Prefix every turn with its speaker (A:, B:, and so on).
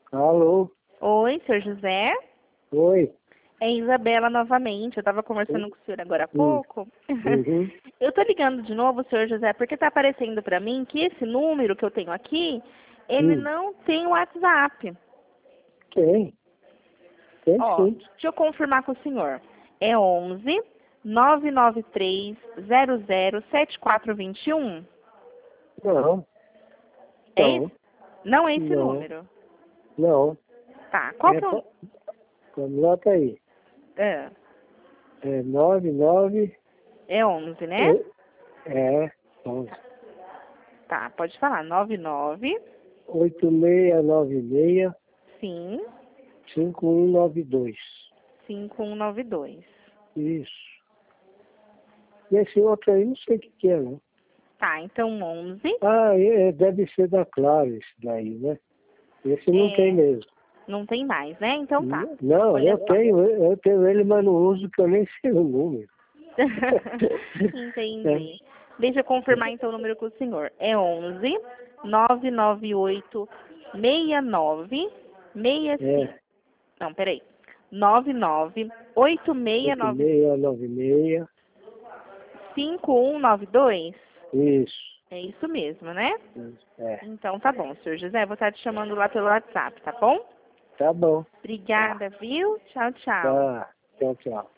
A: Alô?
B: Oi, senhor José?
A: Oi?
B: É Isabela novamente. Eu estava conversando com o senhor agora há
A: Hum.
B: pouco.
A: Uhum.
B: Eu estou ligando de novo, senhor José, porque está aparecendo para mim que esse número que eu tenho aqui, ele
A: Hum.
B: não tem WhatsApp.
A: Tem? Tem
B: Ó,
A: sim.
B: deixa eu confirmar com o senhor. É 11 993 007421.
A: Não.
B: É esse?
A: Não.
B: Não é esse
A: Não.
B: número.
A: Não.
B: Tá, qual
A: É,
B: que é o...
A: anota aí.
B: É,
A: É 99.
B: é 11, né?
A: É 11.
B: Tá, pode falar. 99,
A: 8696
B: sim,
A: 5192.
B: 5192.
A: Isso. E esse outro aí, não sei o que é, não.
B: Tá, então 11.
A: Deve ser da Claro esse daí, né? Esse não tem
B: É,
A: mesmo.
B: não tem mais, né? Então tá.
A: Não,
B: Vou levar.
A: eu tenho ele, mas não uso, que eu nem sei o número. É,
B: Entendi. Deixa eu confirmar então o número com o senhor. É 11 998 69 65.
A: é
B: Não, peraí. 99 8696
A: 8696.
B: 5192.
A: Isso.
B: É isso mesmo, né?
A: É.
B: Então tá bom, senhor José. Vou estar te chamando lá pelo WhatsApp, tá bom?
A: Tá bom. Tá.
B: Obrigada, viu? Tchau, tchau.
A: Tá. Tchau, tchau.